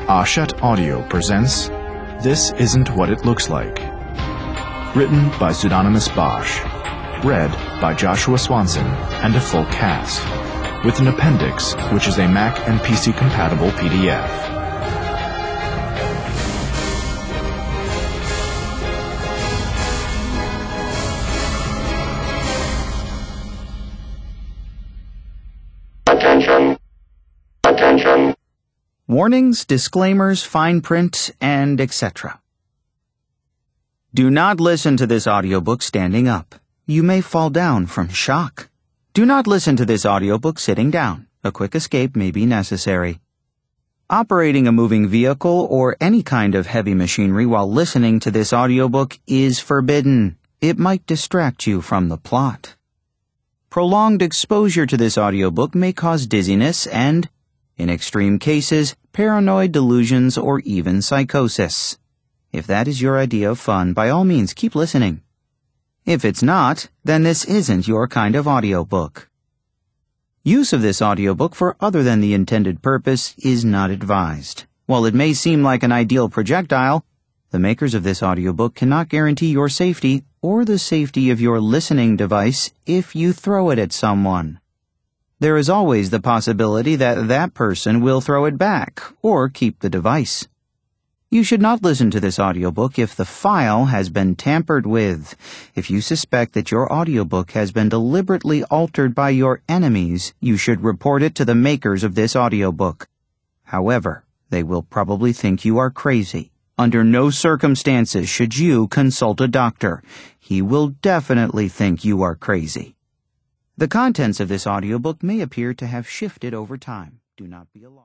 Hachette Audio presents This Isn't What It Looks Like. Written by Pseudonymous Bosch. Read by Joshua Swanson and a full cast. With an appendix, which is a Mac and PC compatible PDF. Attention. Warnings, disclaimers, fine print, and etc. Do not listen to this audiobook standing up. You may fall down from shock. Do not listen to this audiobook sitting down. A quick escape may be necessary. Operating a moving vehicle or any kind of heavy machinery while listening to this audiobook is forbidden. It might distract you from the plot. Prolonged exposure to this audiobook may cause dizziness and, in extreme cases, paranoid delusions or even psychosis. If that is your idea of fun, by all means keep listening. If it's not, then this isn't your kind of audiobook. Use of this audiobook for other than the intended purpose is not advised. While it may seem like an ideal projectile, the makers of this audiobook cannot guarantee your safety or the safety of your listening device if you throw it at someone. There is always the possibility that that person will throw it back or keep the device. You should not listen to this audiobook if the file has been tampered with. If you suspect that your audiobook has been deliberately altered by your enemies, you should report it to the makers of this audiobook. However, they will probably think you are crazy. Under no circumstances should you consult a doctor. He will definitely think you are crazy. The contents of this audiobook may appear to have shifted over time. Do not be alarmed.